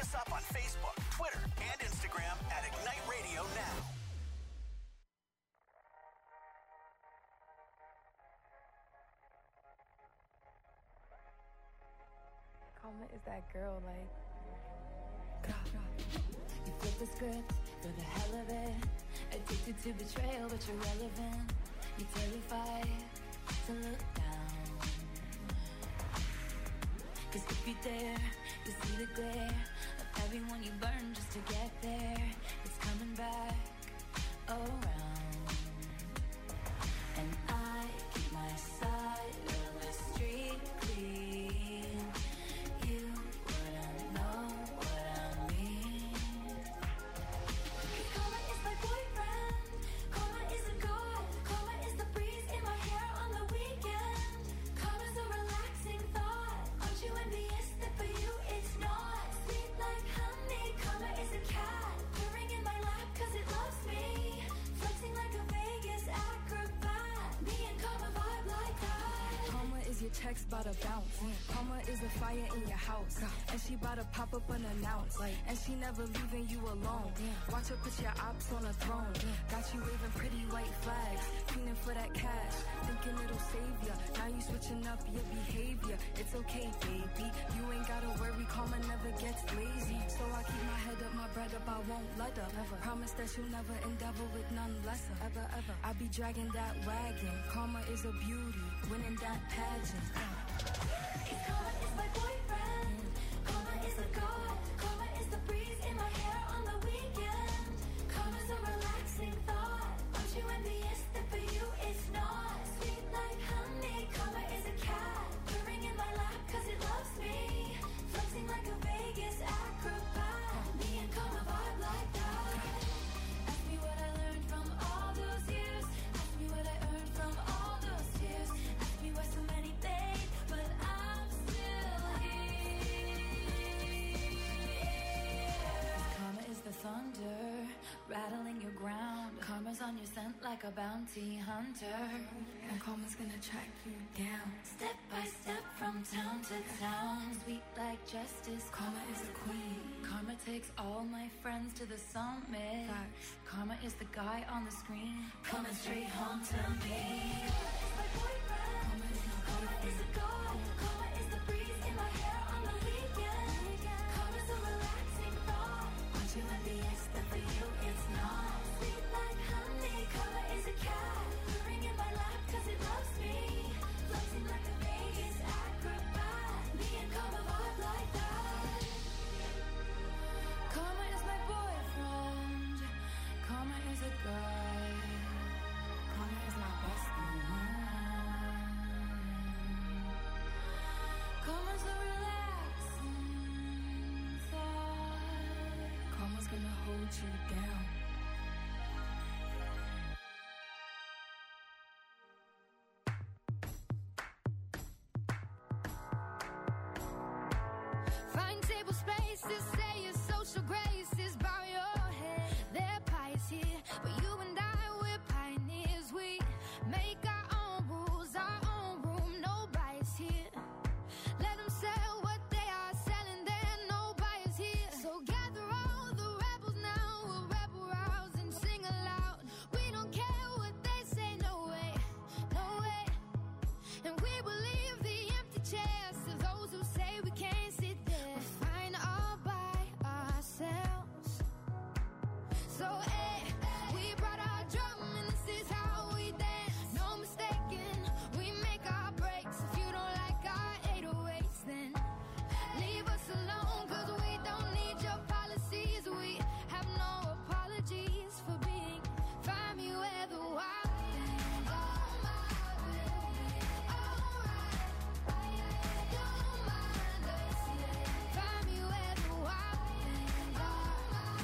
us up on Facebook, Twitter, and Instagram at Ignite Radio Now. Karma is that girl, like, you flip the script for the hell of it. Addicted to betrayal, but you're relevant. You're terrified to look down. 'Cause if you dare, you see the glare of everyone you burn just to get there. It's coming back around. And I keep my side of the street clean. You wouldn't know what I mean. Karma is my boyfriend. Karma is a god. Karma is the breeze in my hair on the weekend. Karma's a relaxing thought. Aren't you envious that for you it's not? Sweet like honey. Karma is a cat purring in my lap 'cause it loves me. Flexing like a Vegas acrobat. Me and Karma vibe like that. Karma is your text bout to bounce. Karma is a fire in your house, and she bout to pop up unannounced. And she never leaving you alone. Watch her put your ops on a throne. Got you waving pretty white flags, feeling for that cash, thinking it'll save ya. Now you switching up your behavior. It's okay, baby. You ain't gotta worry. Karma never gets lazy. So I keep my head up, my bread up. I won't let her. Never. Promise that you'll never endeavor with none lesser. Ever, ever. I be dragging that wagon. Karma is a beauty, winning that pageant. Karma is my boyfriend. Karma is a god. Karma is the breeze in my hair on the weekend. Karma's a relaxing thought. Aren't you envious that for you it's not? Sweet like honey. Karma is a cat purring in my lap 'cause it loves me. Flexing like a Vegas acrobat. Me and Karma vibe like that. Ask me what I learned from all those years. Ask me what I earned from all those tears. Ask me why so many days, but I'm still here. Karma is the thunder rattling your ground. Karma's on your scent like a bounty hunter. And karma's gonna track you down. Step by step from town to town. Sweet like justice. Karma is a queen. Karma takes all my friends to the summit. Facts. Karma is the guy on the screen coming straight home to me. Karma is my boyfriend. Karma is a god. Karma is the breeze in my hair on the weekend. Karma's a relaxing thought. Aren't you envious that for you it's not? Sweet like honey. Karma is a cat purring in my lap 'cause it loves me. Flexing like a Vegas acrobat. Me and Karma vibe like that. Karma is my boyfriend. Karma is a guy. Karma is my bestie. Karma's a relaxing thought. Karma's gonna hold you down. Find table spaces, say your social graces, bow your head. They're pious here, but you and I, we're pioneers. We make our own rules, our own room, no bias here. Let them sell what they are selling, there no bias here. So gather all the rebels now, we'll rebel rouse and sing aloud. We don't care what they say, no way, no way. And we will leave the empty chairs to those who say we can't sit there. We're fine all by ourselves. So, we brought our drum and this is how we dance. No mistaking, we make our breaks. If you don't like our 808s, then leave us alone, 'cause we don't need your policies. We have no apologies for being. Find me where the wild things are. Don't mind us, find me where the wild things are.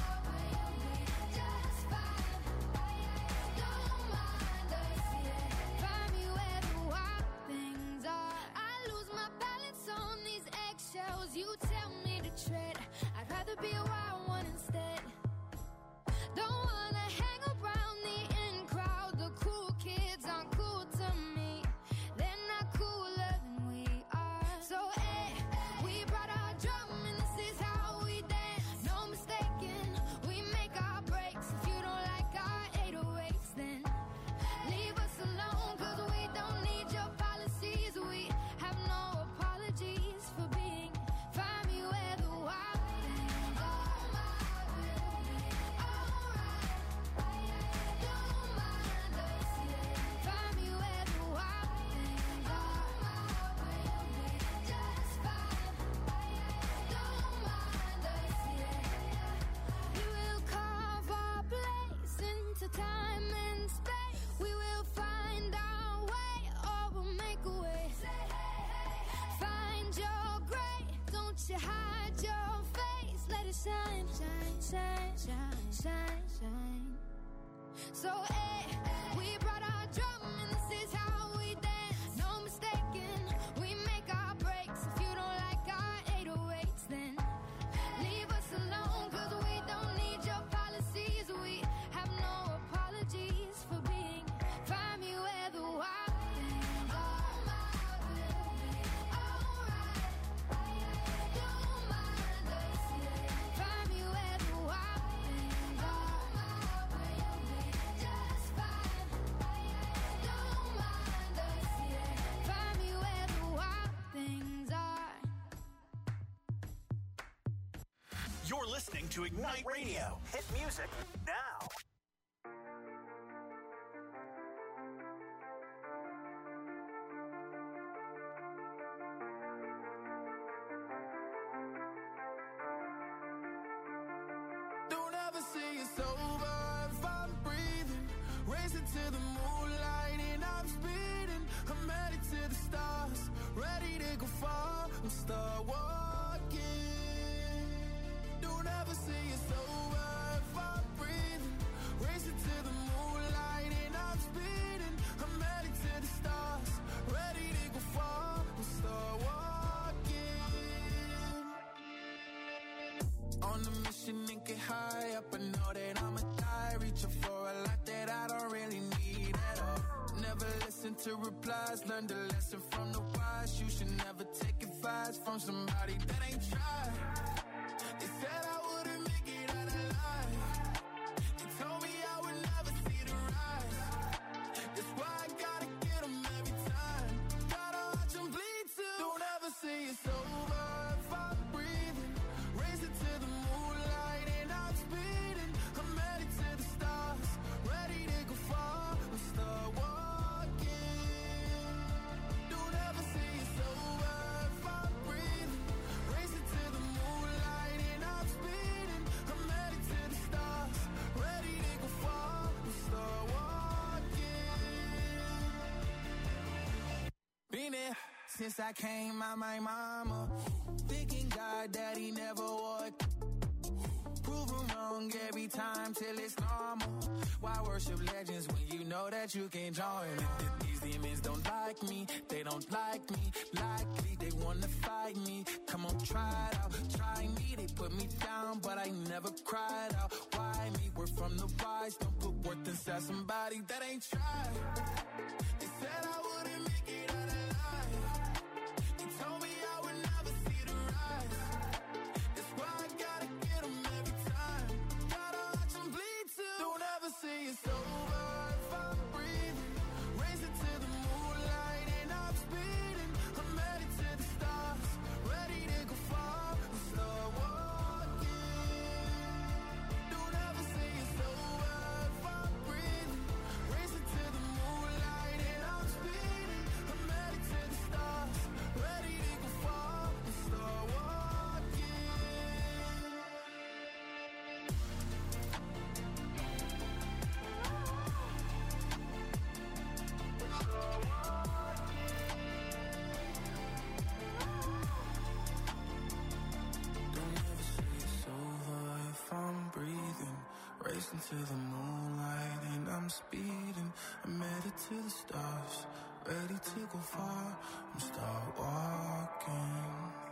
Just fine. Don't mind us, find me where the wild things are. I lose my balance on these eggshells. You tell me to tread. I'd rather be a wild one instead. Don't wanna hang around the in crowd. The cool kids aren't cool to me. They're not cooler than we are. So, we brought our drum and this is how we dance. you hide your face, let it shine, shine, shine, shine, shine, shine. So, hey, we brought our drum and this is how we dance. No mistaking, we make our breaks. If you don't like our 808s, then leave us alone, cause we don't need your policies. We have no apologies for being. Find me where the wild things are. Don't mind us, yeah. Find me where the wild things are. Just fine. Don't mind us, yeah. Find me where the wild things are. You're listening to Ignite Radio. Hit music now. Don't ever say it's over if I'm breathing. Racing to the moonlight and I'm speeding. I'm headed to the stars, ready to go far and start walking. Don't ever say it's over if I'm breathing. Racing to the moonlight and I'm speeding. I'm headed to the stars, ready to go far and start walking. On a mission and get high up, I know that I'ma die. Reaching for a lot that I don't really need at all. Never listen to replies, learn the lesson from the wise. You should never take advice from somebody that ain't tried. They said I wouldn't make it out alive. They told me I would never see the rise. That's why I gotta get them every time. Gotta watch them bleed too. Don't ever say it's over if I'm breathing. Racing to the moonlight and I'm speeding. I'm headed to the stars, ready to go far and start walking. Don't ever say it's over if I'm breathing. Racing to the moonlight and I'm speeding. I'm headed to the stars, ready to go far and start walking. Been there since I came out my mama. Thinking God that he never would. Proven wrong every time till it's normal. Why worship legends when you know that you can't join? These demons don't like me, they don't like me. Likely they wanna fight me. Come on, try it out, try me. They put me down, but I never cried out. Why me? We're from the wise. Don't put worth inside somebody that ain't tried. They said I wouldn't make it out alive. They told me I would never see the rise. That's why I gotta get them every time. Gotta watch them bleed too. Don't ever say it's over if I'm breathing. Racing to the moonlight and I'm speeding. I'm headed to the stars, ready to go far and start walking. Don't ever say it's over if I'm breathing. Racing to the moonlight and I'm speeding. I'm headed to the stars, ready to go far and start walking. Don't ever say it's over if I'm breathing. Racing to the moonlight and I'm speeding. I'm headed to the stars, ready to go far and start walking.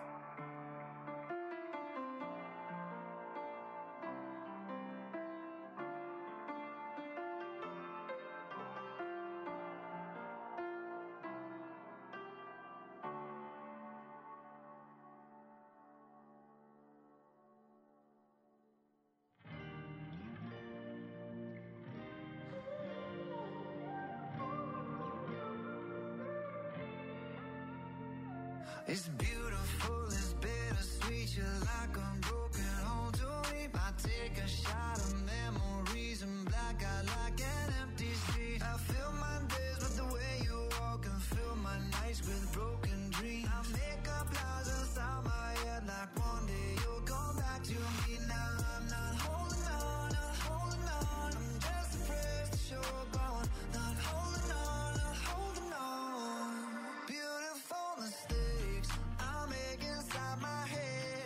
It's beautiful, it's bittersweet. You're like a broken home to me. I take a shot of memories and black out like an empty street. I fill my days with the way you walk and fill my nights with broken dreams. I make up lies inside my head like one day you'll come back to me. Now I'm not holding on, not holding on. I'm just afraid that you're gone. Not holding on, not holding on. Beautiful mistakes I make inside my head.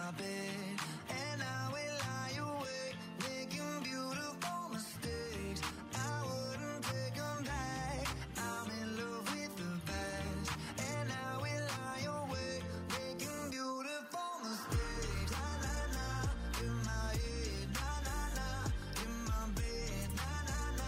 my bed, and I will lie awake, making beautiful mistakes. I wouldn't take them back. I'm in love with the past, and I will lie awake, making beautiful mistakes. Na na na, in my head, na na na, in my bed, na na na,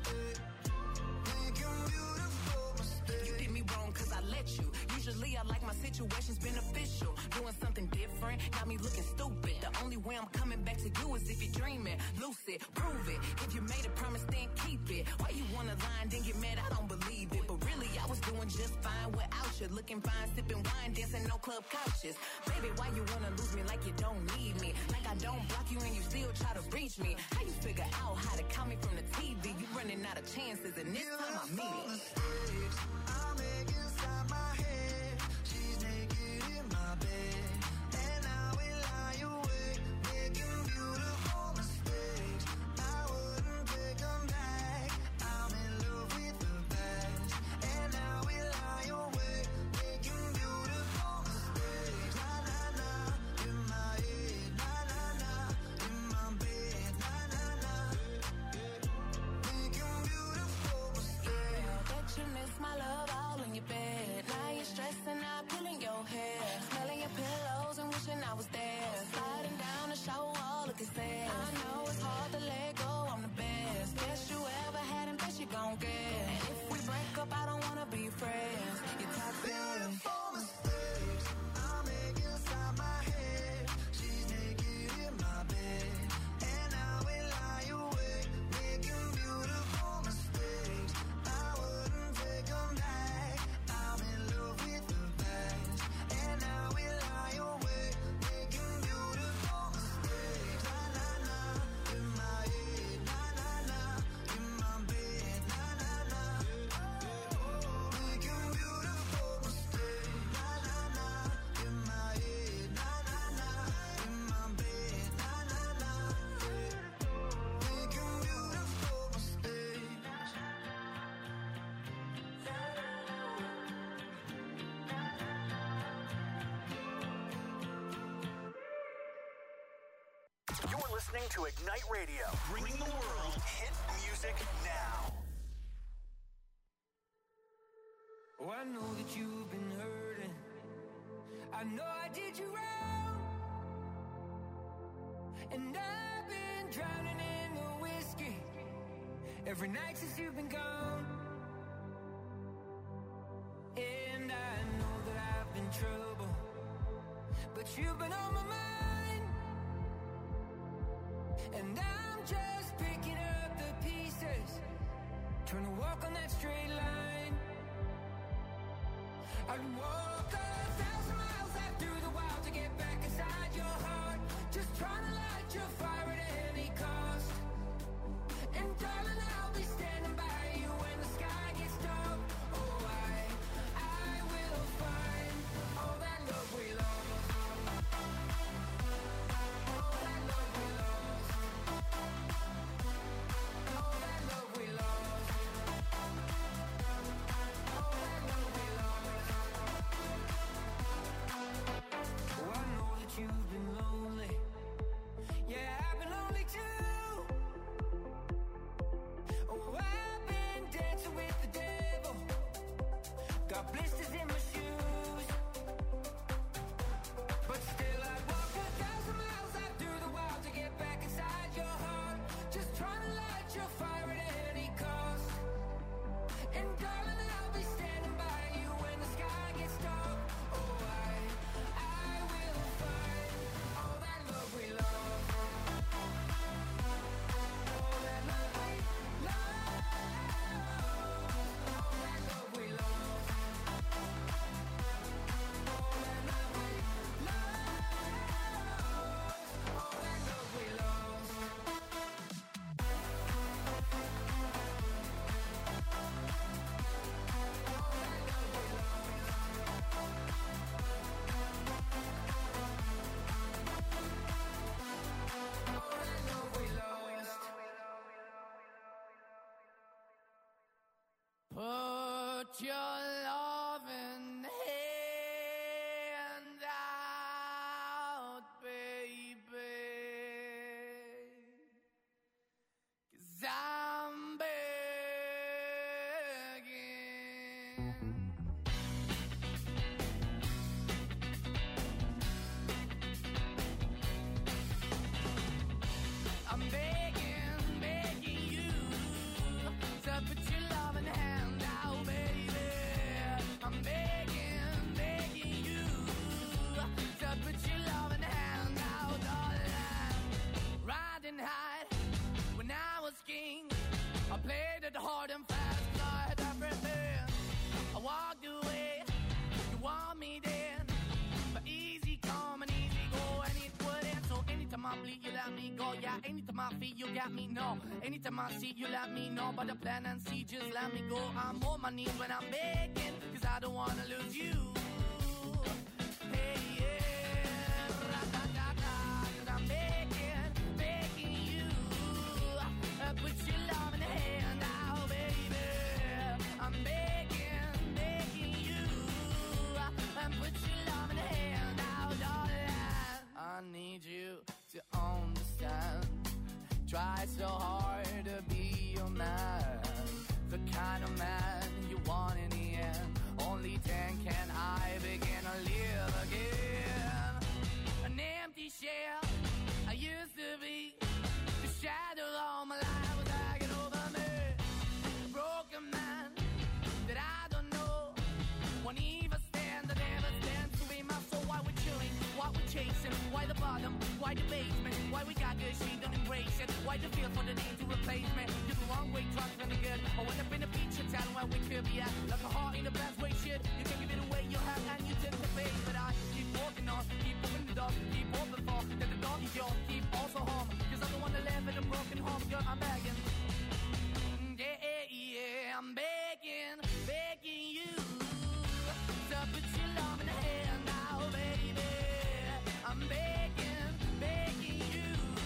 making beautiful mistakes. You did me wrong 'cause I let you. Usually I like my situations beneficial. Doing something different got me looking stupid. The only way I'm coming back to you is if you're dreaming. Lucid, prove it. If you made a promise, then keep it. Why you wanna lie and then get mad? I don't believe it. But really, I was doing just fine without you. Looking fine, sipping wine, dancing no club couches. Baby, why you wanna lose me like you don't need me? Like I don't block you and you still try to reach me. How you figure out how to count me from the TV? You running out of chances and this time I mean it. Mistakes I make inside my head. She's naked in my bed, and I will lie awake, making beautiful mistakes. I wouldn't take them back. I'm in love with the past, and I will lie awake, making beautiful mistakes. Na na na, in my head, na na na, in my bed, na na na, making beautiful mistakes. Bet you miss my love all in your bed. Now you're stressing out, pulling your hair, smelling your pillows and wishing I was there. Sliding down the shower wall, looking sad. I know it's hard to let go, I'm the best. Best you ever had and best you gon' get. And if we break up, I don't wanna be friends. You're toxic. Beautiful mistakes I make inside my head. She's naked in my bed, and I will lie awake, making beautiful mistakes. I wouldn't take them back. I'm in love with the past, and I will lie awake, making beautiful mistakes. Na na na, in my head, na na na, in my bed, na na na, making beautiful mistakes. Na na na, in my head, na na na, in my bed, na na na, making beautiful mistakes. You're listening to Ignite Radio, bringing the world hit music now. Oh, I know that you've been hurting. I know I did you wrong. And I've been drowning in the whiskey every night since you've been gone. And I know that I've been trouble, but you've been on my mind. And I'm just picking up the pieces, trying to walk on that straight line. I'd walk 1,000 miles out through the wild to get back inside your heart, just trying to light your fire at any cost. And darling, I'll be standing by you when the sky gets dark. Oh, I will find all that love we lost. All that love we lost. All that love we lost. All that love we lost. Oh, I know that you've been lonely. Yeah, I've been lonely too. Oh, I've been dancing with the devil. Got blisters in my shoes. But still I'd walk 1,000 miles out through the wild to get back inside your heart, just trying to light your fire at any cost. And darling, I'll be standing by you when the sky gets dark. Oh, I will find all that love we lost. All that love we lost. All that love we lost. All that love we lost. All that love we lost. All that love we lost. Put your loving hand out, I'm begging, begging you to put your loving hand out, baby. I'm begging, begging you to put your loving hand out, darling. Riding high when I was king, I played it hard and fast, 'cause I had everything. I walked away, you want me then, but easy come and easy go, and it wouldn't. So anytime I bleed, you let me go. Yeah, anytime I feel, you got me, no. Anytime I see, you let me know. But the plan and see, just let me go. I'm on my knees when I'm begging, 'cause I don't wanna lose you. Hey, yeah, ra-da-da-da, 'cause I'm begging, begging you. Put your love in the hand out, baby. I'm begging, begging you. Put your love in the hand out, darling. I need you to understand. Try so hard to be your man, the kind of man you want in the end. Only then can I begin to live again. An empty shell I used to be, the shadow all my life was hanging over me. A broken man that I don't know won't even stand, that never stands to be my soul. Why we're chilling, why we're chasing, why the bottom, why the basement, why we got good, she don't embrace it, why the feel for the need to replace me. You're the wrong way, trying to be good. I went up in a feature town where we could be at, like a heart in a best way, shit. You can give it away, you have, and you tend to pay. But I keep walking on, keep opening the door, keep open for that the dog is yours, keep also home, 'cause I'm the one that live in a broken home, girl, I'm begging. Yeah, yeah, I'm begging, begging you to put your love in the hand now, baby. I'm begging, begging you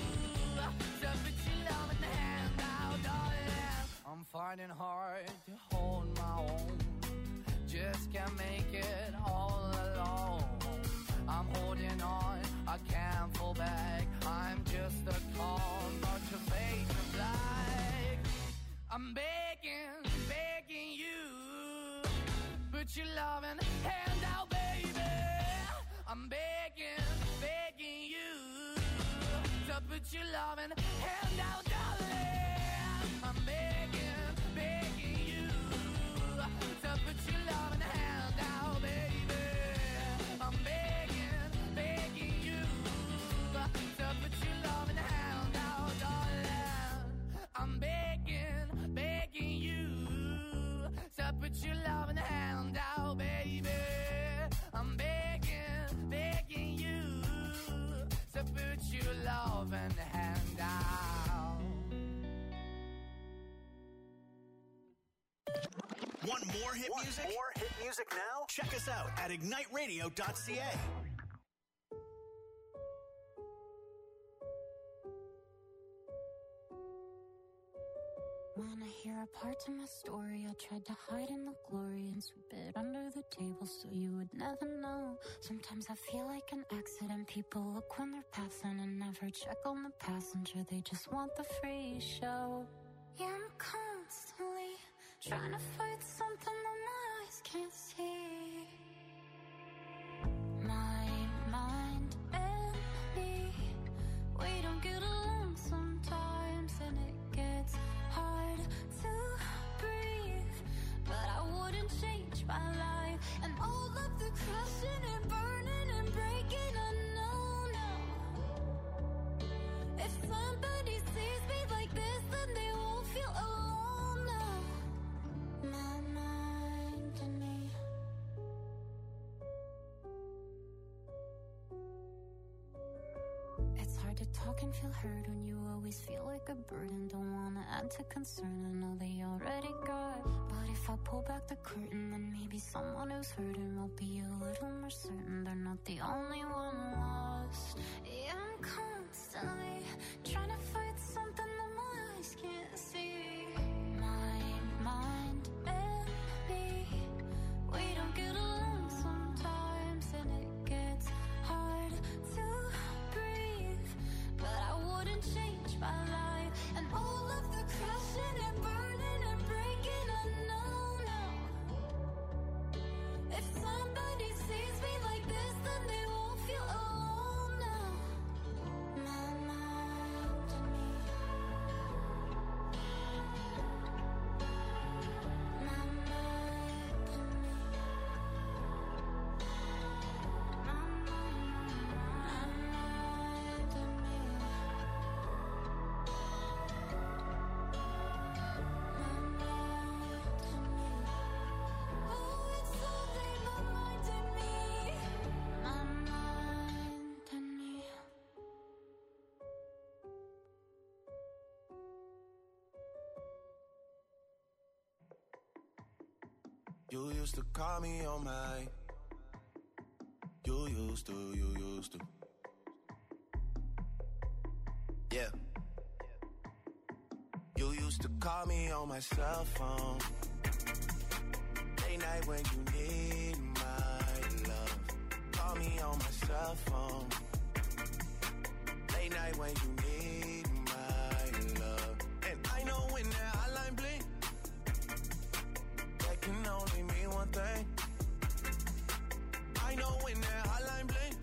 to put your love in the hand now, darling. I'm fighting hard to hold my own, just can't make it all alone. I'm holding on, I can't fall back. I'm just a call, but your face is black. I'm begging, begging you, put your loving hand out, baby. I'm begging, begging you to put your loving hand out, darling. I'm begging, begging you to put your loving hand out, baby. I'm begging, begging you to put your loving hand out, darling. I'm begging, begging you to put your loving hand out, baby. I'm begging, begging you to put your loving hand out. Want more hit music? More hit music now? Check us out at igniteradio.ca. Wanna hear a part of my story? I tried to hide in the glory and sweep it under the table so you would never know. Sometimes I feel like an accident. People look when they're passing and never check on the passenger. They just want the free show. Yeah, I'm constantly trying to fight something that my eyes can't see. My mind and me, we don't get along sometimes, and it gets hard to breathe. But I wouldn't change my life, and all of the crashing and burning and breaking, I know now. If somebody sees me like this, then they won't feel alone now. My mind and me. It's hard to talk and feel heard when you always feel like a burden. Don't wanna add to concern, I know they already got. But if I pull back the curtain, then maybe someone who's hurting will be a little more certain they're not the only one lost. Yeah, I'm constantly trying to fight something that my eyes can't see. My mind and me, we don't get along sometimes, and it gets hard to breathe. But I wouldn't change my life, and all of the crashing and burning and breaking, I know now. You used to call me on my. You used to. Yeah. You used to call me on my cell phone. Late night when you need my love. Call me on my cell phone. Late night when you need my love. And I know when that hotline blink, that can only mean one thing. I know when that hotline blink,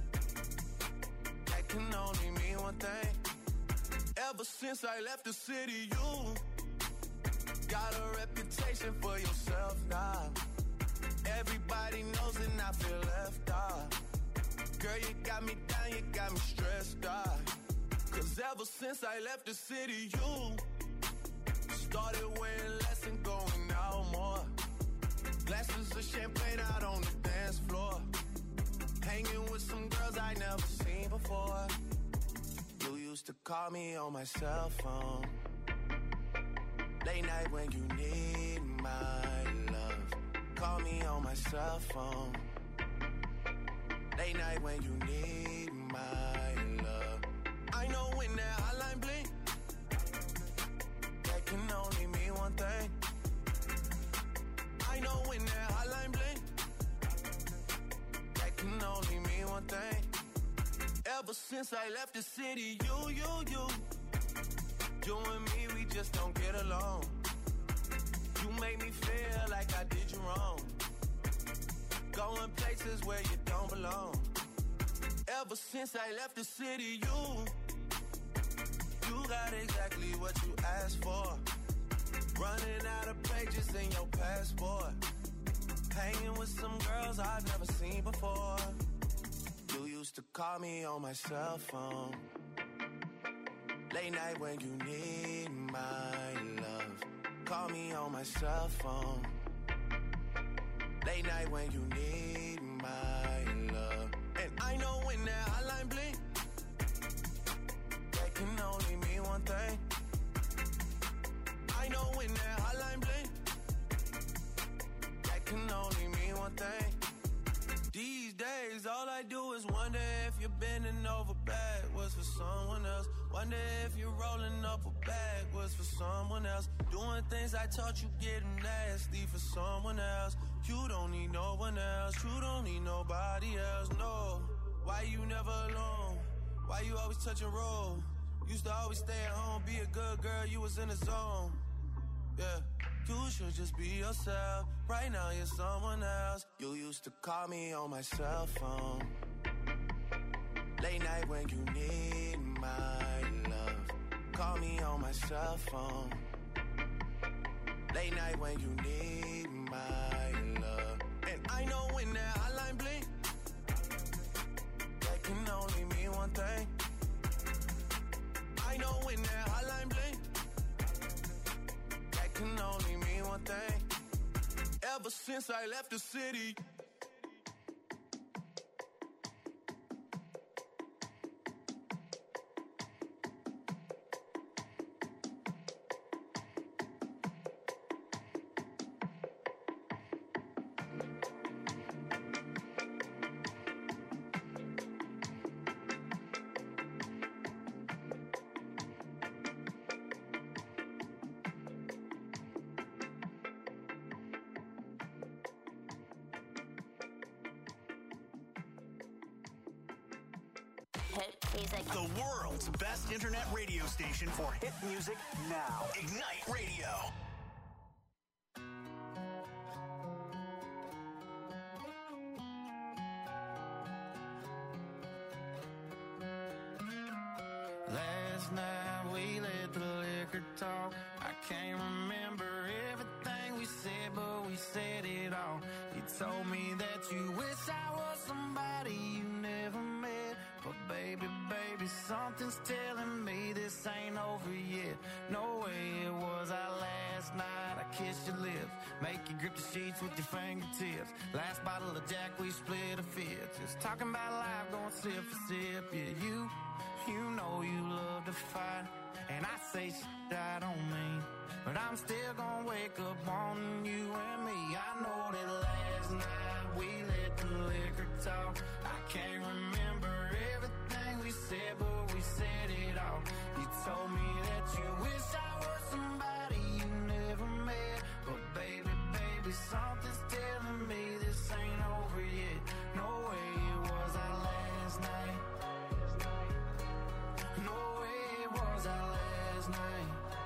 that can only mean one thing. Ever since I left the city, you got a reputation for yourself now. Everybody knows and I feel left out. Girl, you got me down, you got me stressed out. Cause ever since I left the city, you started wearing less and going out more. Glasses of champagne out on the dance floor. Hanging with some girls I never seen before. You used to call me on my cell phone. Late night when you need my love. Call me on my cell phone. Late night when you need my love. I know when that hotline blink, that can only mean one thing. I know when that hotline blink, that can only mean one thing. Ever since I left the city, you and me, we just don't get along. You make me feel like I did you wrong. Going places where you don't belong. Ever since I left the city, you got exactly what you asked for. Running out of pages in your passport. Hanging with some girls I've never seen before. You used to call me on my cell phone. Late night when you need my love. Call me on my cell phone. Late night when you need my love. And I know when that hotline blink, that can only mean one thing. I know when that hotline blink, that can only mean one thing. These days, all I do is wonder if you're bending over backwards for someone else. Wonder if you're rolling up a backwards for someone else. Doing things I taught you getting nasty for someone else. You don't need no one else. You don't need nobody else, no. Why you never alone? Why you always touch and roll? Used to always stay at home, be a good girl, you was in the zone. Yeah, you should just be yourself. Right now you're someone else. You used to call me on my cell phone. Late night when you need my love. Call me on my cell phone. Late night when you need my love. And I know when that hotline blink, that can only mean one thing. I know when that hotline blink, that can only mean one thing. Ever since I left the city. Hit music. The world's best internet radio station for hit music now. Ignite Radio. Last night we let the liquor talk. I can't remember everything we said, but we said it all. You told me that you wish I was somebody you never met. But baby, something's telling me this ain't over yet. No way it was our last night. I kissed your lips, Make you grip the sheets with your fingertips. Last bottle of Jack, we split a fifth. Just talking about life, going sip for sip. Yeah, you know you love to fight. And I say shit I don't mean, but I'm still gonna wake up wanting you and me. I know that last night we let the liquor talk. I can't remember everything we said, but we said it all. You told me that you wish I was somebody you never met, but baby, something's telling me this ain't over yet. No way it was our last night. No way it was our last night.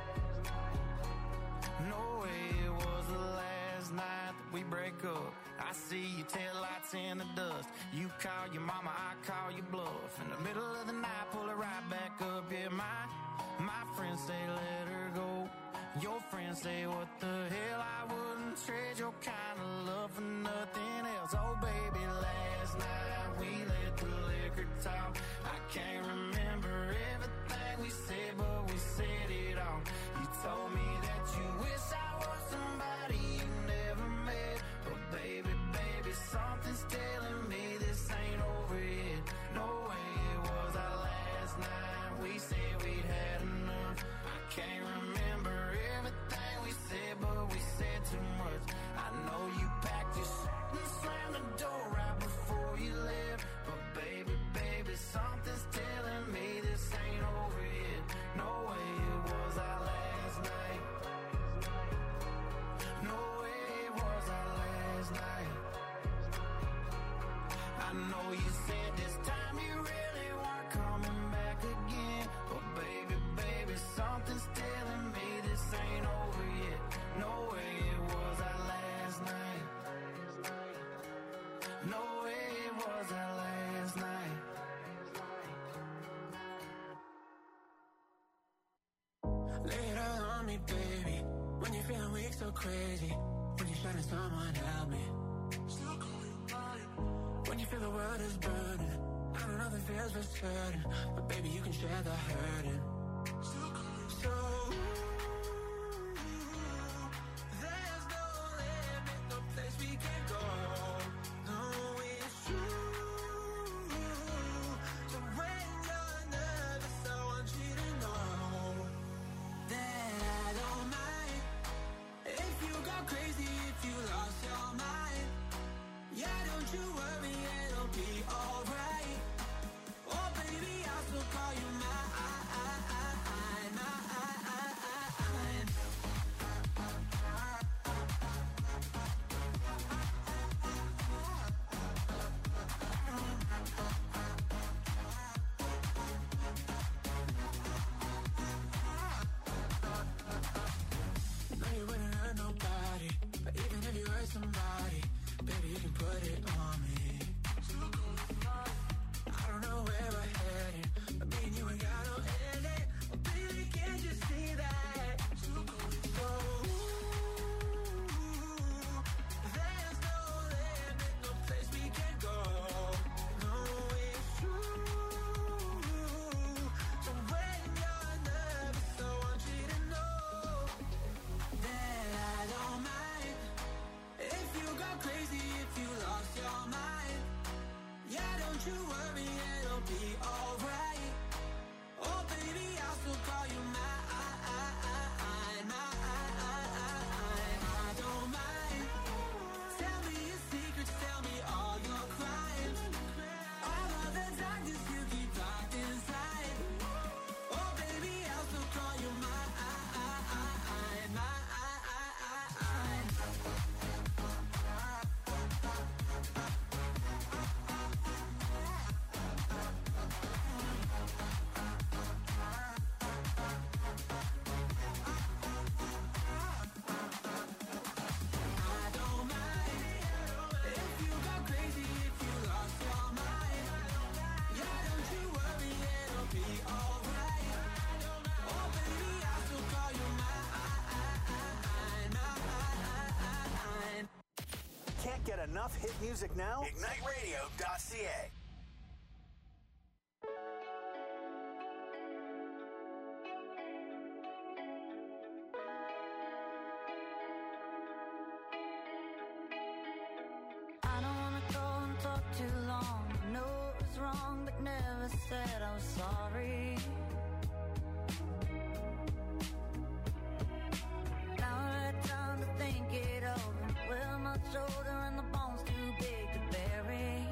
No way it was the last night that we break up. I see your taillights in the dust. You call your mama, I call your bluff. In the middle of the night, pull it right back up. Yeah, my friends say let her go. Your friends say what the hell, I wouldn't trade your kind of love for nothing else. Oh baby, last night we let the liquor talk. I can't remember everything we said, but we said it all. You told me that you wish I was somebody you never met, but baby, something's telling me this ain't over yet. No way it was our last night. We said we'd had enough. I can't remember everything we said, but we said too much. I know you packed your shit and slammed the door right before you left, but baby, something's telling me this ain't over yet. No way it was our last night. No way it was our last night. I know you said this time you really weren't coming back again, but baby, something's telling me this ain't over yet. No way it was our last night. No way it was our last night. Lay it all on me, baby. When you're feeling weak, so crazy. When you're trying someone help me. When you feel the world is burning, I don't know the feels for certain, but baby, you can share the hurting. So there's no limit, no place we can go. No, it's true. So when you're nervous, I want you to know that I don't mind if you go crazy, if you lost your mind. Yeah, don't you worry, it'll be alright. Oh baby, I'll still call you mine. No, you wouldn't hurt nobody, but even if you hurt somebody, baby, you can put it on me. I don't know where we're headed, but me and you ain't got no ending. Oh, baby, can't you see that? So, there's no limit, no place we can go. No, it's true. So when you're nervous, I want you to know that I don't mind if you go crazy, if you lost your mind. Yeah, don't you worry, it'll be alright. Oh baby, I'll still call you mine. I don't mind. Tell me your secrets, tell me all your crimes. All of the darkness you keep locked inside. Oh baby, I'll still call you mine. Get enough hit music now? IgniteRadio.ca. said I was sorry. Now I had time to think it over. Well, my shoulder and the bones too big to bury.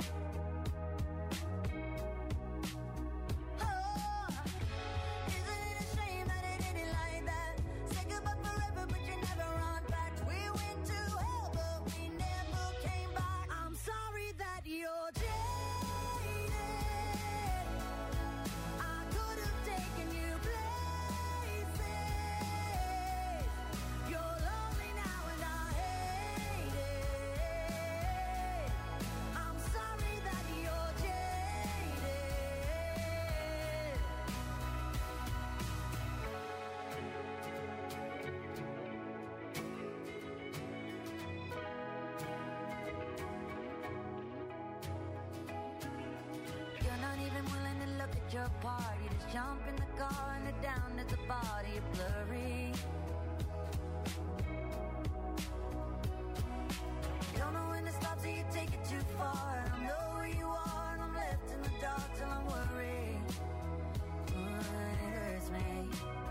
Oh, isn't it a shame that it ended like that? Say goodbye forever, but you never run back. We went to hell, but we never came back. I'm sorry that you're jaded. I could have taken you places. You're lonely now and I hate it. I'm sorry that you're jaded. You're not even willing to look at your part. You just jump in the car and head down at the body. You're blurry. You don't know when to stop till you take it too far. And I know where you are and I'm left in the dark till I'm worried. And it hurts me.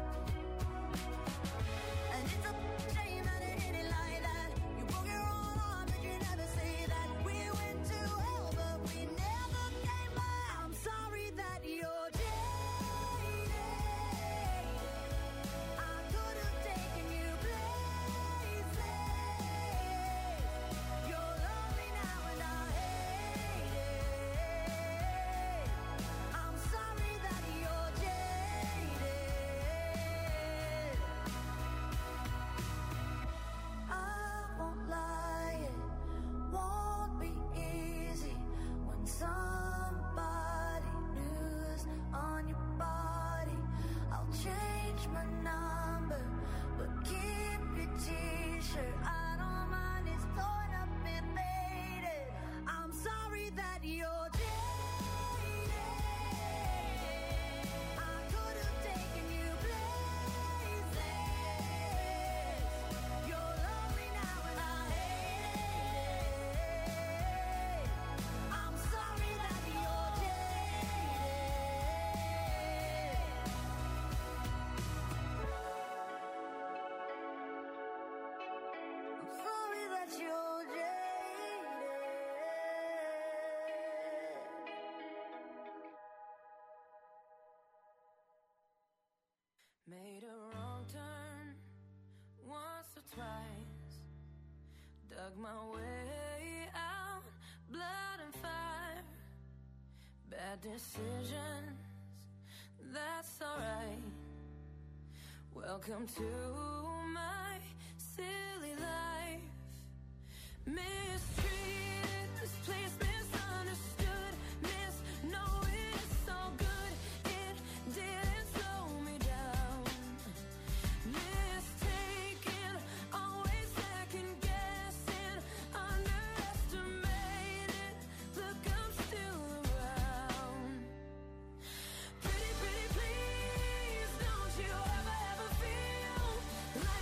And it's a shame that it ended like that. You broke your own arm, but you never say that. We went to hell, but we never came back. I'm sorry that you're jaded. I could have taken you places. You're lonely now and I hate it. I'm sorry that you're jaded. I won't lie, it won't be easy when somebody new's on your body. I'll change my number, but keep your t-shirt. I don't mind, it's torn up and faded. I'm sorry that you're jaded. I could have taken you places. You're lonely now and I hate it. I'm sorry that you're jaded. I'm sorry that you're jaded. Made a wrong turn once or twice. Dug my way out, blood and fire. Bad decisions, that's alright. Welcome to my silly life. Mistreated, this place misunderstood. Knowing it's so good, it didn't slow me down. Mistaken, always second guessing, underestimated. Look, I'm still around. Pretty, pretty, please, don't you ever, ever feel like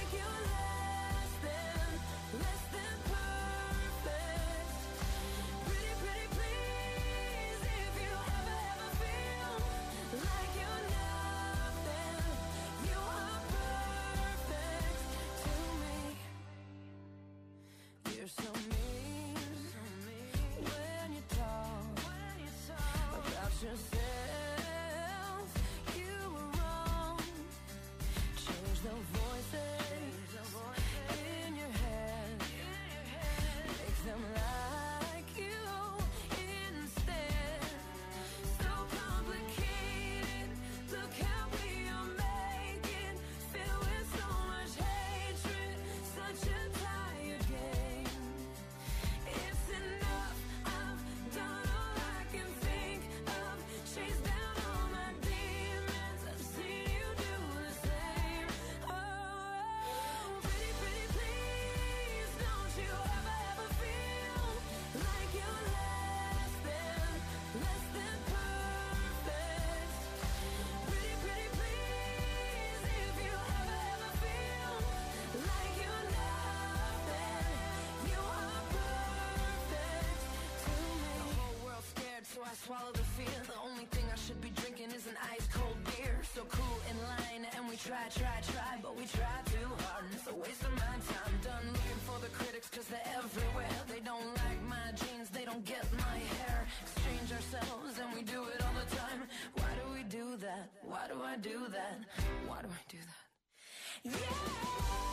try, but we try too hard, and it's a waste of my time. Done looking for the critics, cause they're everywhere. They don't like my jeans, they don't get my hair. Exchange ourselves, and we do it all the time. Why do we do that? Why do I do that? Why do I do that? Yeah!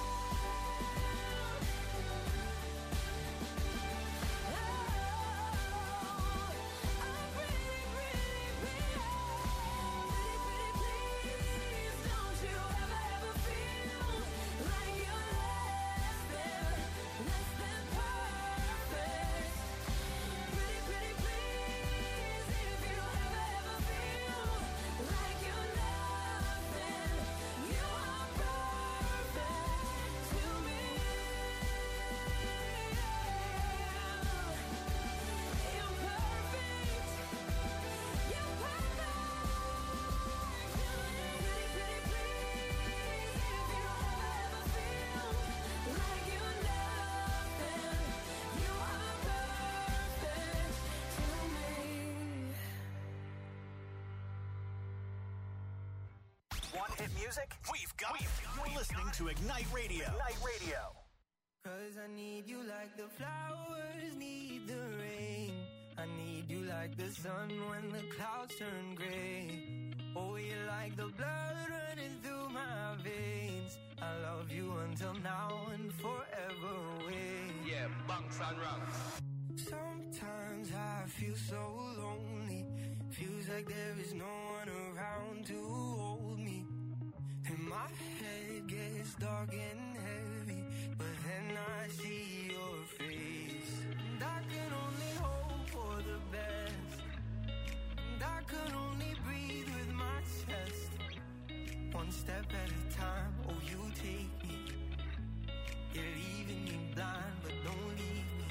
Music? We've got You're listening to Ignite Radio. Ignite Radio. Cause I need you like the flowers need the rain. I need you like the sun when the clouds turn gray. Oh, you're like the blood running through my veins. I love you until now and forever away. Yeah, bunks and rocks. Sometimes I feel so lonely. Feels like there is no one around to hold me. And my head gets dark and heavy, but then I see your face. And I can only hope for the best. And I can only breathe with my chest. One step at a time, oh you take me. You're leaving me blind, but don't leave me.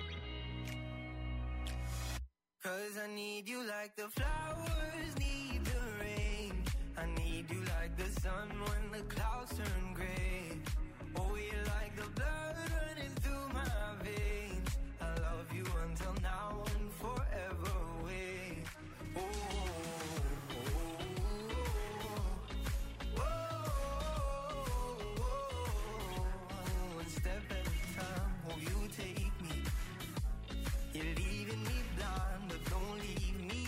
Cause I need you like the flowers need the rain. I need you like the sun when the clouds turn gray. Oh, you're like the blood running through my veins. I love you until now and forever away. Oh, oh, oh, oh, oh. One step at a time, oh, you take me. You're leaving me blind, but don't leave me.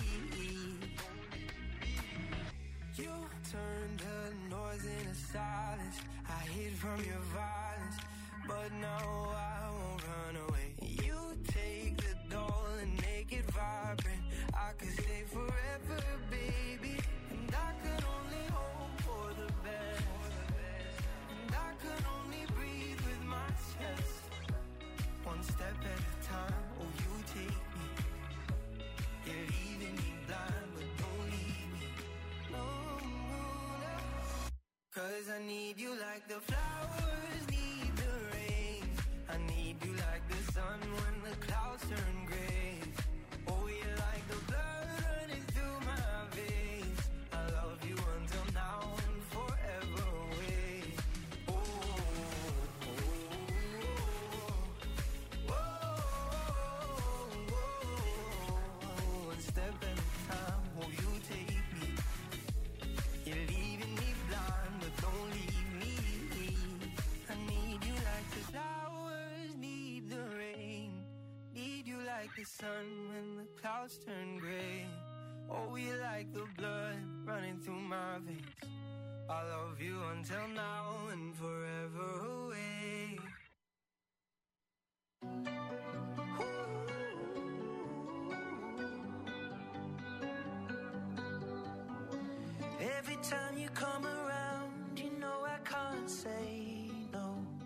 You turned the noise into silence. I hid from your violence, but now I won't run away. You take the doll and make it vibrant. I could stay forever, baby. And I could only hope for the best. And I could only breathe with my chest. One step at a time, oh you take me. You're leaving me blind, but don't leave me. No. Cause I need you like the flowers need the rain. I need you like the sun when the clouds turn gray. Oh, you're like the blood running through my veins. I love you until now and forever away. Oh, oh, oh, oh, oh. One step at a time, oh, you take me. You're leaving me blind, but don't leave me. I need you like the flowers need the rain. Need you like the sun when the clouds turn gray. Oh, you like the blood running through my veins. I love you until now and forever away. Every time you come around, you know I can't say no.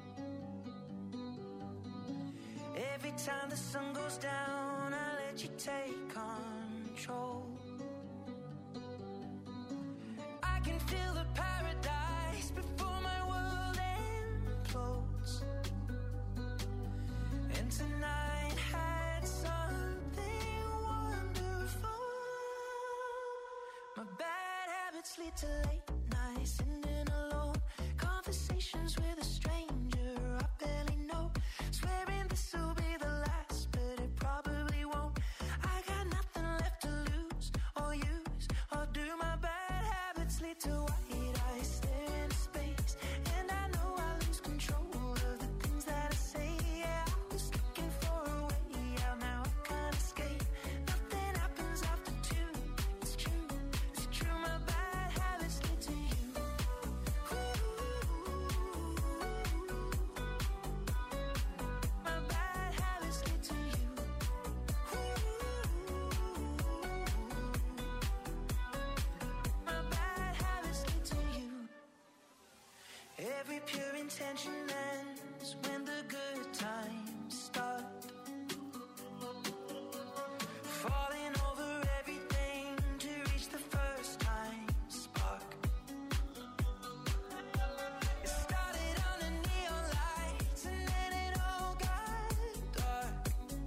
Every time the sun goes down, I let you take control. I can feel the paradise before my world implodes. And tonight had something wonderful. My bad habits lead to late nights, sitting alone. Conversations with a stranger I barely know. Swearing this will be the last, but it probably won't. I got nothing left to lose or use, or do my bad habits lead to white eyes staring tension ends when the good times start. Falling over everything to reach the first time spark. It started under neon lights and then it all got dark.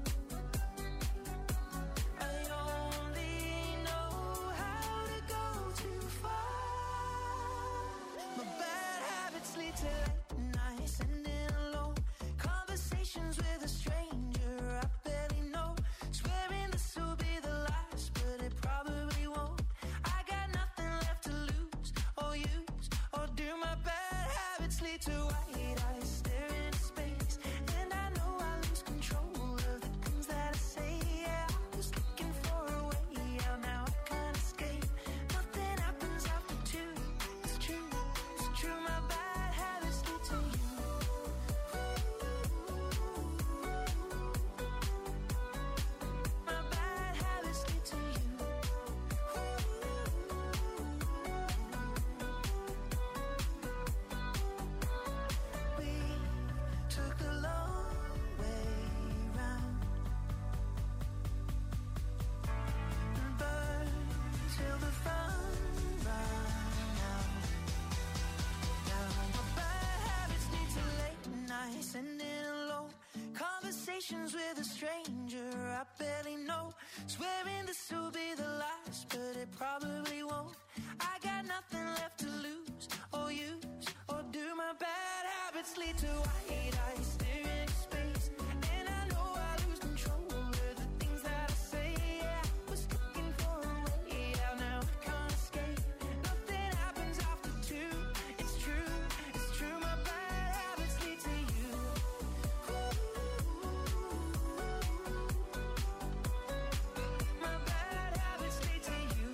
I only know how to go too far. My bad habits lead to late nights and in alone conversations with a stranger I barely know. Swearing this will be the last, but it probably won't. I got nothing left to lose or use or do. My bad habits lead to white eyes staring into space, and I know I lose control of the things that I say. Yeah, I was looking for a way out, now I can't escape. Nothing happens after two. It's true, it's true. My bad habits lead to you. My bad habits lead to you. We took the long way round and burned till the fun ran out. Now my bad habits lead to late nights and in alone conversations with a stranger I barely know. Swearing this will be the last, but it probably won't. I got nothing left to lose or use or do. My bad habits lead to white eyes staring into space, and I know I lose control of the things that I say. Yeah, I was looking for a way out, now I can't escape. Nothing happens after two. It's true, it's true. My bad habits lead to you. My bad habits lead to you.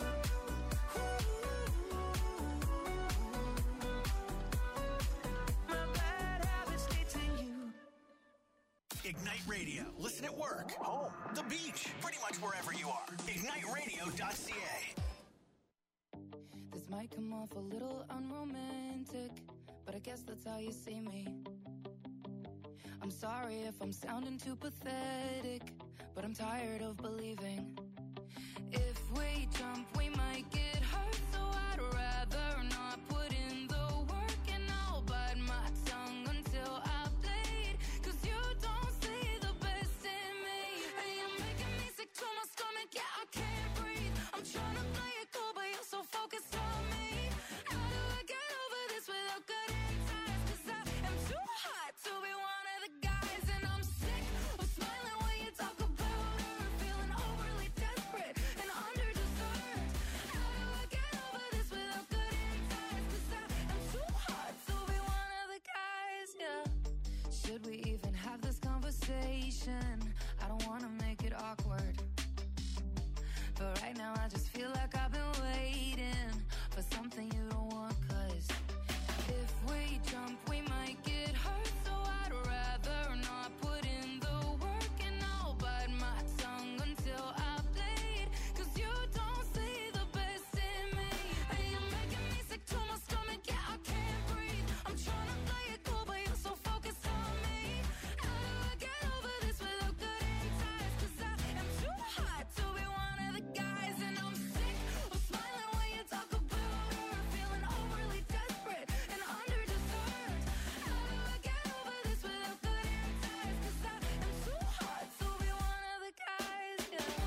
My bad habits lead to you. Ignite Radio. Listen at work, home, the beach, pretty much wherever you are. IgniteRadio.ca. This might come off a little unromantic, but I guess that's how you see me. I'm sorry if I'm sounding too pathetic, but I'm tired of believing. If we jump, we might get hurt, so I'd rather not put in the work, and I'll bite my tongue until I bleed. 'Cause you don't see the best in me, and you're making me sick to my stomach. Yeah, I can't breathe. I'm trying to play it cool, but you're so focused on me. How do I get over this without cutting ties? 'Cause I am too hot to be one of the guys, and I'm sick of smiling when you talk about her, feeling overly desperate and underdeserved. How do I get over this without cutting ties? 'Cause I am too hot to be one of the guys, yeah. Should we even have this conversation? I don't wanna make it awkward, but right now I just feel like I've been waiting for something you don't want. 'Cause if we jump, we might get hurt, so I'd rather not put in the work, and I'll bite my tongue until I bleed. 'Cause you don't see the best in me, and you're making me sick to my stomach. Yeah, I can't breathe. I'm trying to play it cool, but you're so focused on me. How do I get over this without cutting ties? 'Cause I am too hot to be one of the guys, and I'm sick of smiling when you talk about her, feeling overly desperate and underdeserved. How do I get over this without cutting ties? 'Cause I am too hot to be one of the guys, yeah. I'm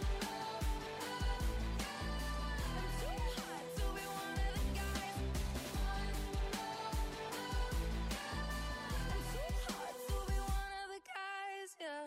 too hot to be one of the guys. I'm too hot to be one of the guys, yeah.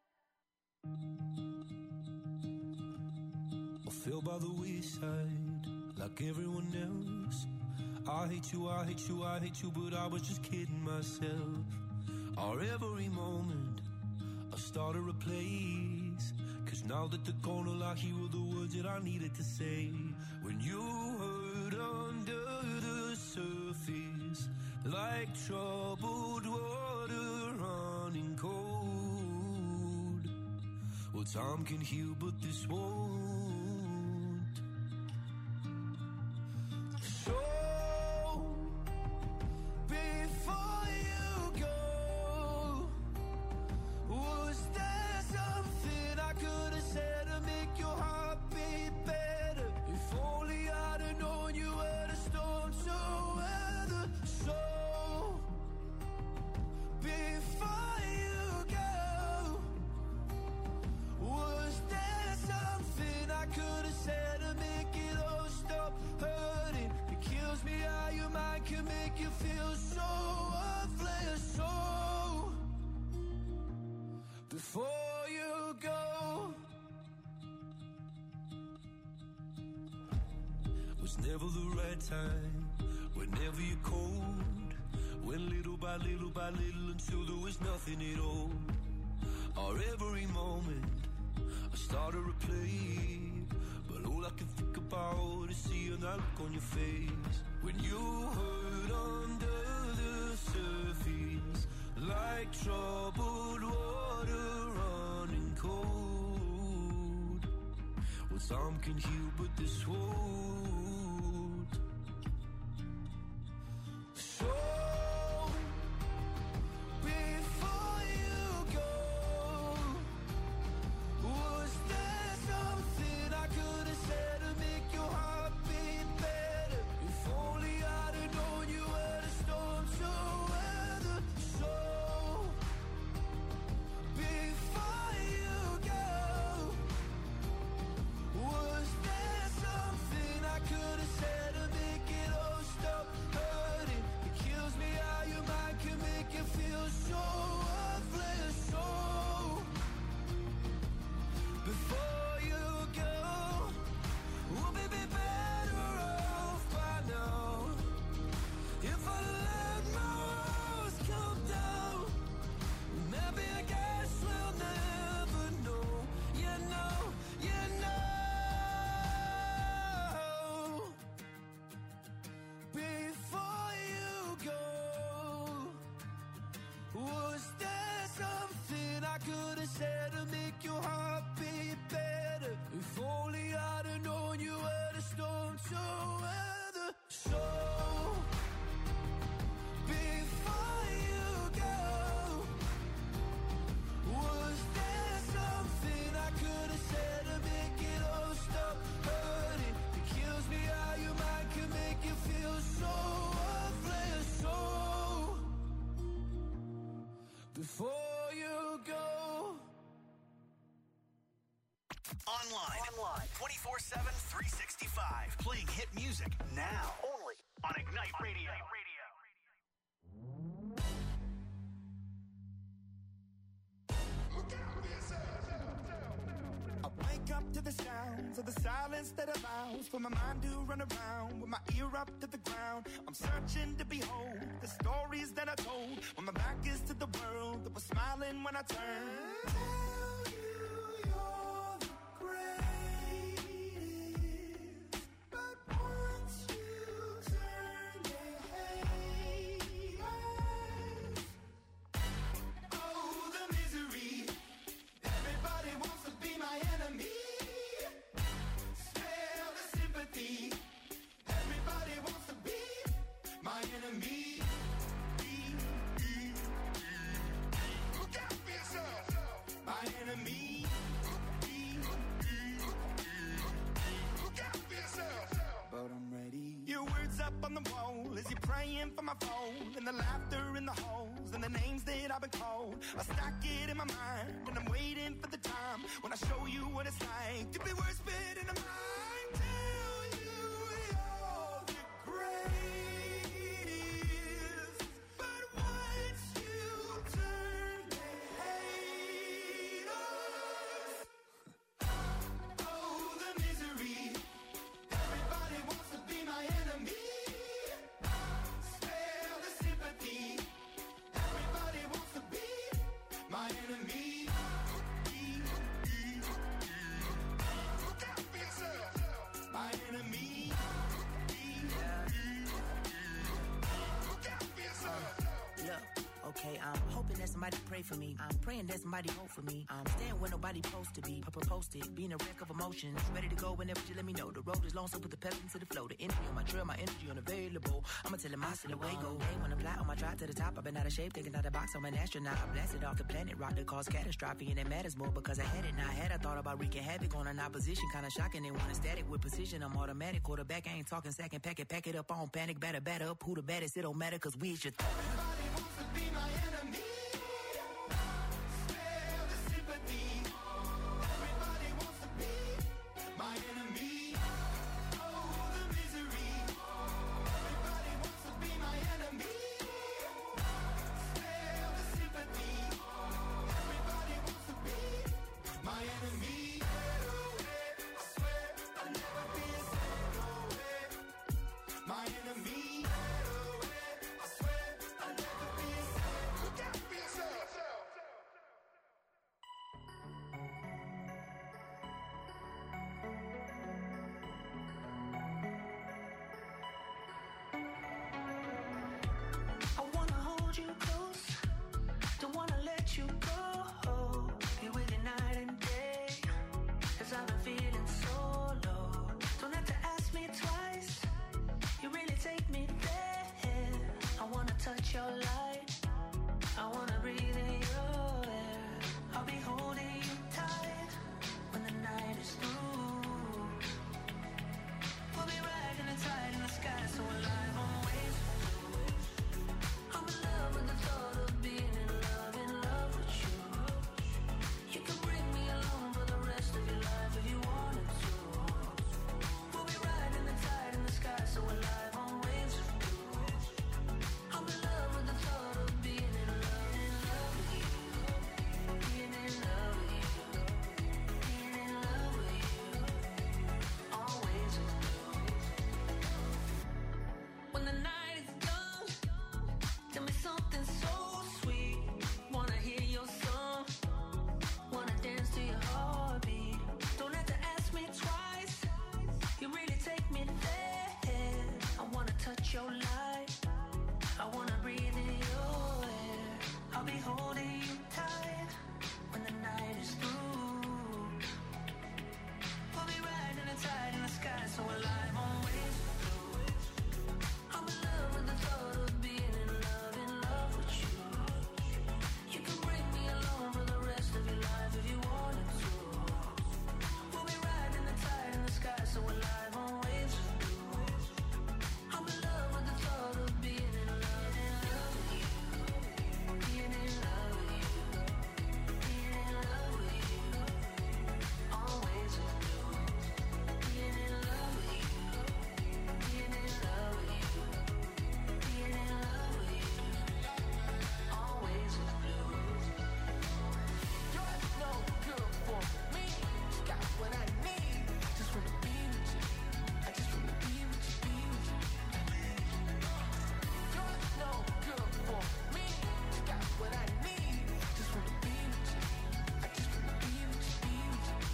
I fell by the wayside like everyone else. I hate you, I hate you, I hate you, but I was just kidding myself. Our every moment I started a place, 'cause now that they're gone, all I hear were the words that I needed to say. When you hurt under the surface, like troubled water running cold. Well, time can heal, but this won't. So before you make you feel so worthless. So before you go, was never the right time, whenever you're cold. Went little by little by little until there was nothing at all. Or every moment I start to replay, but all I can think about is seeing that look on your face. When you hurt under the surface, like troubled water running cold. Well, time can heal, but this won't. So before you go, was there something I could have said to make your heart beat better? If only I'd have known you were the storm to weather. So before you go, was there something I could have said to make it all stop hurting? It kills me how your mind can make you feel so worthless. So before you go, we'll be better off by now. If I let my walls come down, maybe I guess we'll never know. You know, you know. Before you go, was there something I could have said to make your heart beat better? If only I'd have known you were the storm to weather. So before you go, was there something I could have said to make it all stop hurting? It kills me how your mind can make you feel so worthless. So before you go. Online 24/7, 365. Playing hit music now. Only on Ignite Radio. I wake up to the sounds of the silence that allows for my mind to run around with my ear up to the ground. I'm searching to behold the stories that I told when my back is to the world that was smiling when I turned. Tell you you're the greatest, but once you turn, they hate us. Oh, the misery. Everybody wants to be my enemy. Spare the sympathy. Everybody wants to be my enemy. Look out for yourself. My enemy. Look out for yourself. But I'm ready. Your words up on the wall as you're praying for my phone, and the laughter in the halls and the names that I've been called. I stack it in my mind and I'm waiting for the time when I show you what it's like to be worse fit in a mind. Tell you you're the greatest, but once you turn, they hate us. Oh, the misery. Everybody wants to be my enemy. Spare the sympathy. Everybody wants to be my enemy. Look out for yourself. My enemy. Look out for yourself. Look, okay, I'm hoping that somebody pray for me. I'm praying that somebody hope for me. I'm staying where nobody supposed to be. Posted, being a wreck of emotions. Ready to go whenever you let me know. The road is long, so put the pedal into the flow. The energy on my trail, my energy unavailable. I'ma tell him I still away go. Hey, when I fly on my drive to the top, I've been out of shape, thinking out the box. I'm an astronaut. I blasted off the planet, rock that caused catastrophe, and it matters more because I had it. Now I had, I thought about wreaking havoc on an opposition, kinda shocking. They want a static with precision. I'm automatic, quarterback. I ain't talking second, pack it up on panic, batter up. Who the baddest? It don't matter, cause we is your Everybody wants to be my enemy. Spare the sympathy. Everybody wants to be my enemy. Oh, the misery. Everybody wants to be my enemy. your light. I wanna breathe in your air. I'll be holding you tight when the night is through. We'll be riding the tide in the sky, so alive on waves. I'm in love with the thought of being in love with you. You can bring me along for the rest of your life if you wanted to. We'll be riding the tide in the sky, so alive on waves. I'm in love with the thought of being in love with you. Being in love with you. Being in love with you. Always with you. Being in love with you. Being in love with you. Being in love with you. Always with you. You're no good for me. Got what I need. Just wanna be with you. I just wanna be with you. Be with you. You're no good for me. Got what I need. Just wanna be with you. I just wanna be with you. Be with you.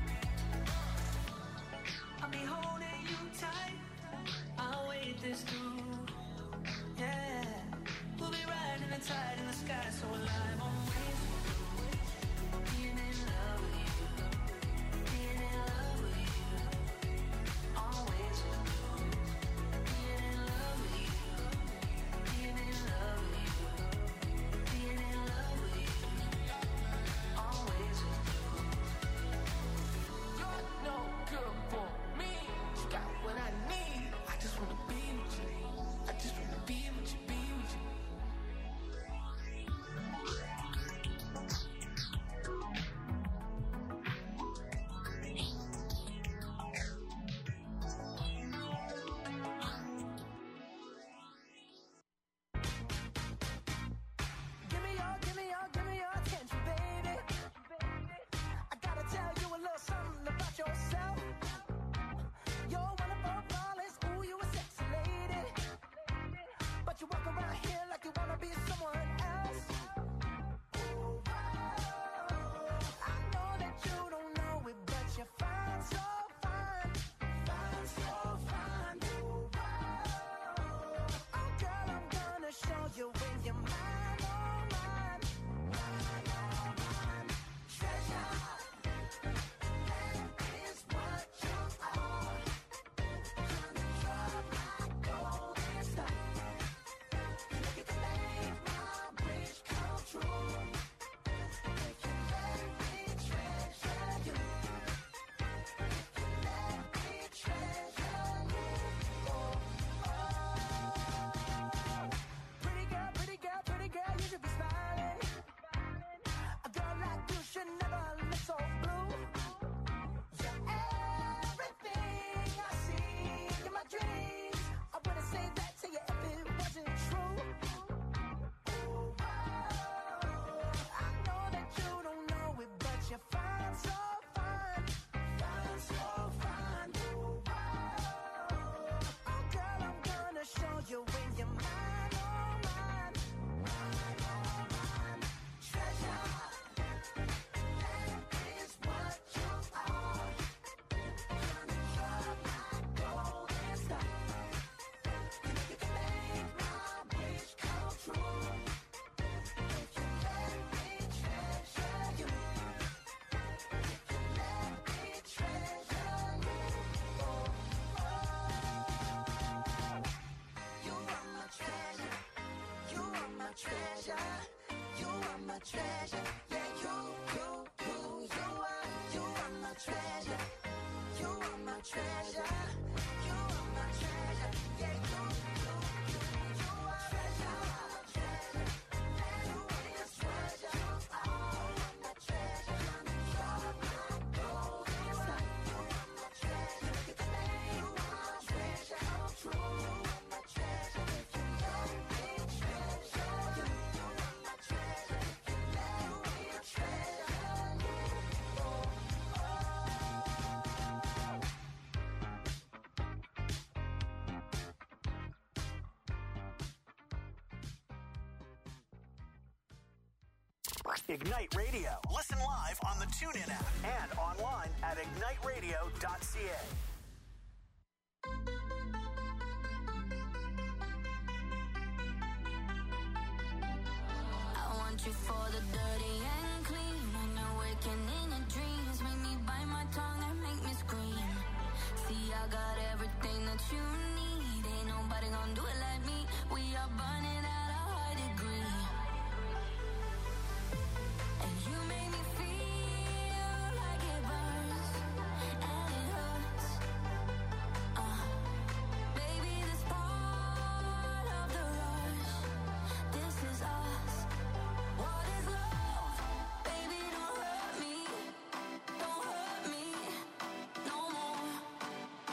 I'll be holding you tight. I'll wait this through. Yeah. We'll be riding the tide in the sky, so alive on waves. Being in love with you. Being in love with you. Always with you. Being in love with you. Being in love with you. Being in love with you. Always with you. You're no good for me. You got what I need. I just wanna be with you. I just wanna be with you. Be with you. Give me your attention, baby. I gotta tell you a little something about yourself. You're wonderful, flawless, ooh, you a sexy lady. But you walk around here like you wanna be someone else. Ooh, I know that you don't know it, but you're fine, so fine. Fine, so fine. Ooh, oh, girl, I'm gonna show you when you're mine, oh, mine. Mine, oh, mine. Treasure, that is what you are. Honey, you're my golden star. And if you can make my wish come true, if you let me treasure you, if you let me treasure you, oh, pretty girl, you should be smiling. A girl like you should never look so blue. You're everything I see in my dreams. I wouldn't say that to you if it wasn't true. Ooh, I know that you don't know it, but you're fine, so fine. Fine, so fine. Ooh, oh, girl, I'm gonna show you when you're mine, oh, mine. Mine, oh, mine. Treasure, that is what you are. Honey, you're my golden star. And if you can make my wish come true, if you let me treasure you, if you let me treasure you, oh, you are my treasure. You are my treasure. You are my treasure. Yeah, you are my treasure. You are my treasure. You are my treasure. Yeah, you are treasure. You are my treasure. You are my treasure. You're my golden star. You are my treasure. If you can make my treasure come true, you are my treasure. If you let me treasure you, you are my treasure. If you let me treasure you, oh, Ignite Radio. Listen live on the TuneIn app and online at igniteradio.ca. you for the dirty and clean. When you're waking in your dreams, make me bite my tongue and make me scream. See, I got everything